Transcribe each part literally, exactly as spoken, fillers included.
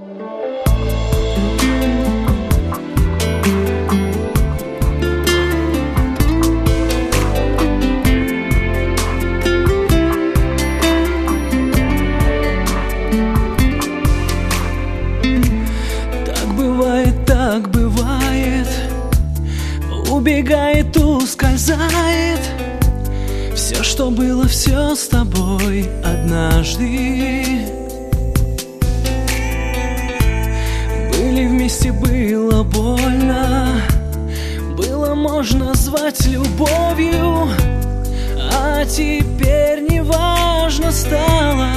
Так бывает, убегает, ускользает все, что было, все с тобой однажды. Были вместе, было больно, было можно звать любовью, а теперь неважно стало.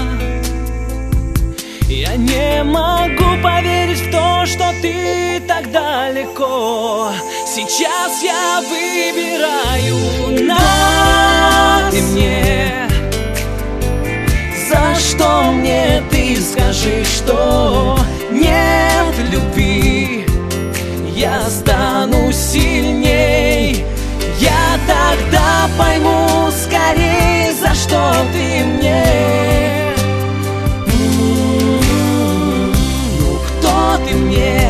Я не могу поверить в то, что ты так далеко. Сейчас я выбираю, но ты мне, за что мне ты скажи, что нет любви, я стану сильней. Я тогда пойму скорее, за что ты мне. Ты мне,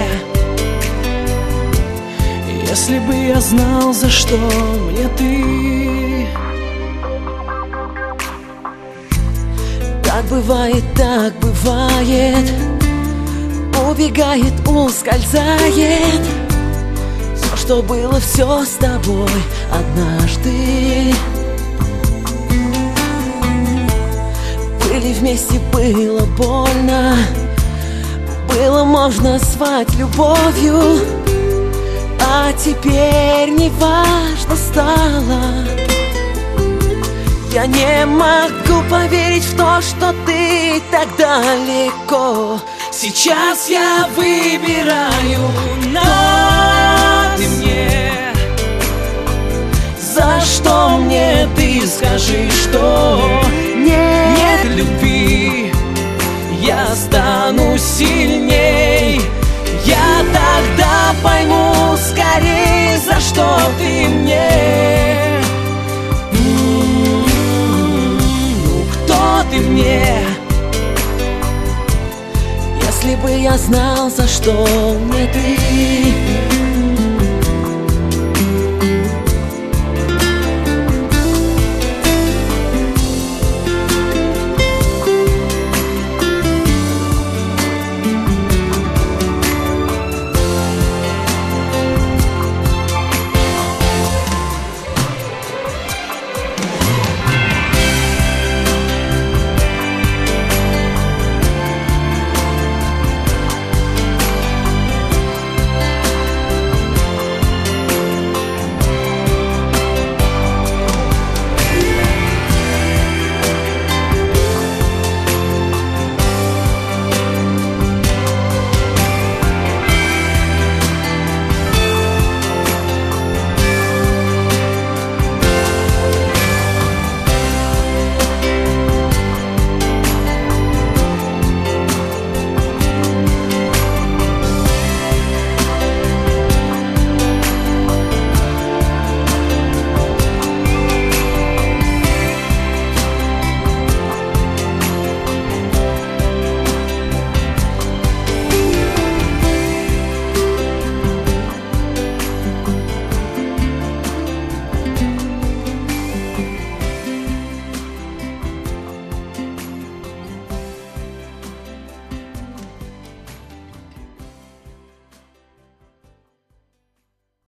если бы я знал, за что мне ты. Так бывает, так бывает, убегает, ускользает все, что было, все с тобой однажды. Были вместе, было больно, было можно звать любовью, а теперь неважно стало. Я не могу поверить в то, что ты так далеко. Сейчас я выбираю, но ты мне, за что мне ты скажи, что нет любви, я стану сильней. Я тогда пойму скорее, за что ты мне. Ну кто ты мне? Если бы я знал, за что мне ты.